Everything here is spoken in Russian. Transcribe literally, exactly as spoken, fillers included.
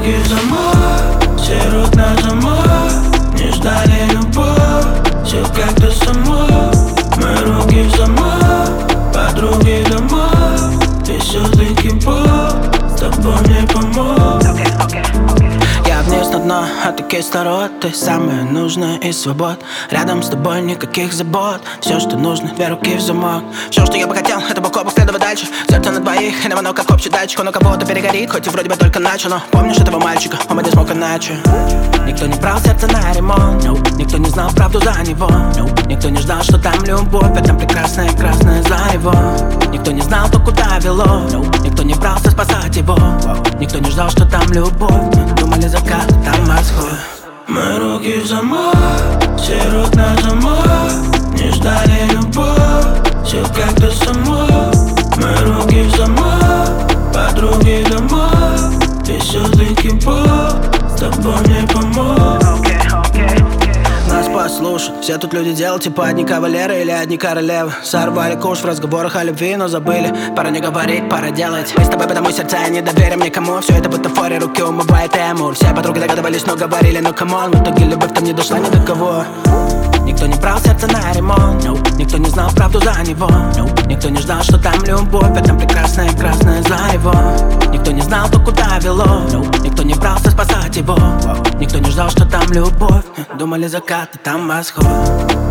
руки в замок, все рук на замок. Не ждали любовь, все как-то само. Мои руки в замок, подруги домой. Ты все-таки Бог, с тобой мне помог. Я вниз на дно, а ты кислород. Ты самое нужное из свобод. Рядом с тобой никаких забот. Все, что нужно, две руки в замок. Все, что я бы хотел, это бок о бок следовать дальше. Сердце на двоих, и на оно как общий датчик. Он у кого-то перегорит, хоть и вроде бы только начал. Но помнишь этого мальчика, он бы не смог иначе. Никто не брал сердце на ремонт, no. Никто не знал правду за него, no. Никто не ждал, что там любовь, а там прекрасная красная за него. Никто не знал, то куда вело, no. Никто не брался спасать его, wow. Никто не ждал, что там любовь. Думали закат, там восход. Мои руки в замок, все рук на замок. Не ждали любовь, все как-то само. Мои руки в замок, подруги домой. Ты все-таки Бог, с тобой мне помог. Нас послушать, все тут люди делают типа одни кавалеры или одни королевы. Сорвали куш в разговорах о любви, но забыли. Пора не говорить, пора делать. Мы с тобой, потому сердца не доверим никому. Все это бутафория, руки умывает эмур. Все подруги догадывались, но говорили, ну камон. В итоге любовь там не дошла ни до кого. Никто не брал сердце на ремонт, no. Никто не знал правду за него, no. Никто не ждал, что там любовь, а там прекрасная красная за него. Никто не знал, то куда вело, no. Никто не брался спасать его, wow. Никто не ждал, что там любовь. Думали закат, а там восход.